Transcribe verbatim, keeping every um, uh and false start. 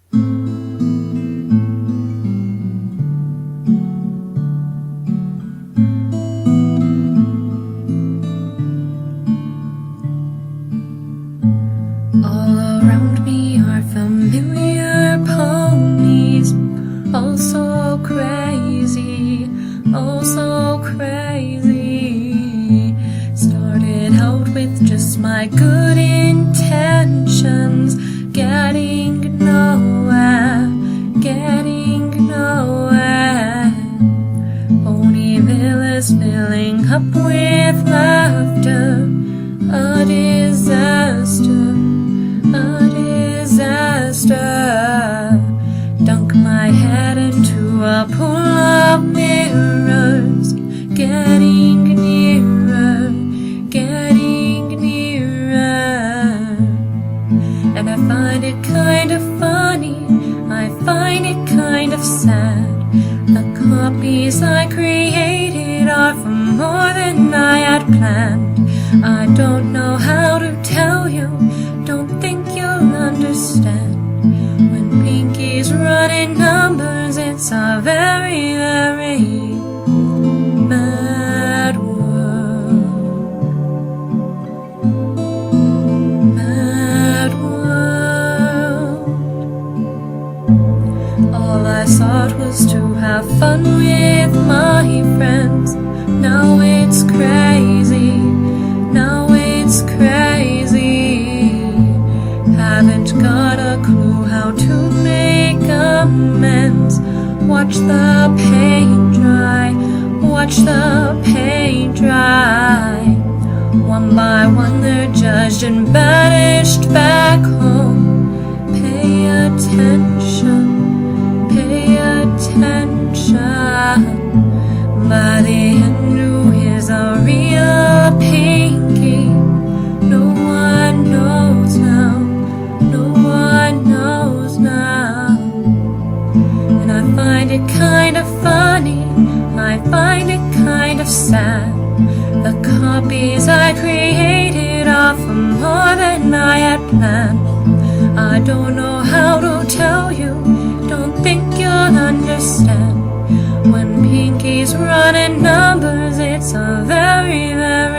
All around me are familiar ponies, all so crazy, all so crazy. Started out with just my good intentions, getting nowhere, getting nowhere. Ponyville is filling up with laughter, a disaster, a disaster. Dunk my head into a pool of mirrors, getting nearer, getting nearer. And I find it kind of funny, I find it kind of sad. The copies I created are for more than I had planned. I don't know how to tell you, don't think you'll understand. When Pinky's running numbers, it's a very, very mad world. Mad world. All I sought was to have fun with my friends. Now it's crazy, now it's crazy. Haven't got a clue how to make amends. Watch the paint dry, watch the paint dry. One by one they're judged and banished back home. Pay attention, pay attention. By the end, who is a real Pinky? No one knows now, no one knows now. And I find it kind of funny, I find it kind of sad. The copies I created are for more than I had planned. I don't know how to tell you, don't think you'll understand. When Pinky's running numbers, it's a very, very